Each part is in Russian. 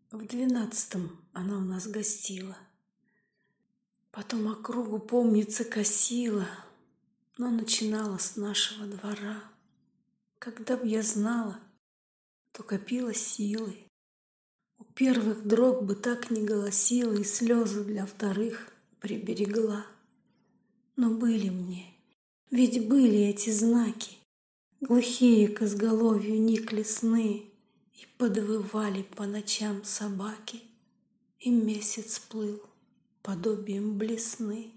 В 12-м она у нас гостила. Потом округу, помнится, косила, но начинала с нашего двора. Когда б я знала, то копила силы. У первых дрог бы так не голосила и слезы для вторых приберегла. Но были мне, ведь были эти знаки, глухие к изголовью никли сны, и подвывали по ночам собаки, и месяц плыл подобием блесны.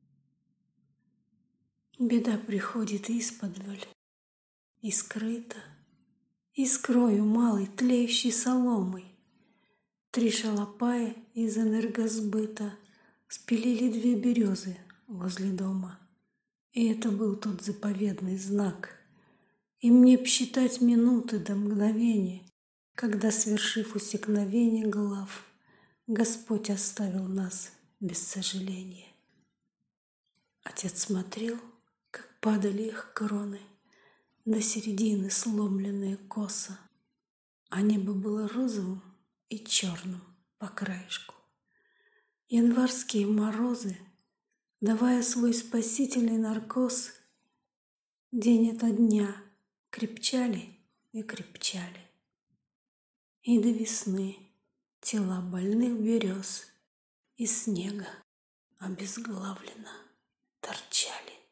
Беда приходит исподволь, и скрыто, и скрою малой тлеющей соломой. 3 шалопая из энергосбыта спилили 2 березы возле дома. И это был тот заповедный знак. И мне б считать минуты до мгновения, когда, свершив усекновение глав, Господь оставил нас без сожаления. Отец смотрел, как падали их кроны, до середины сломленные косо, а небо было розовым и черным по краешку. Январские морозы, давая свой спасительный наркоз, день ото дня крепчали и крепчали. И до весны тела больных берез из снега обезглавленно торчали.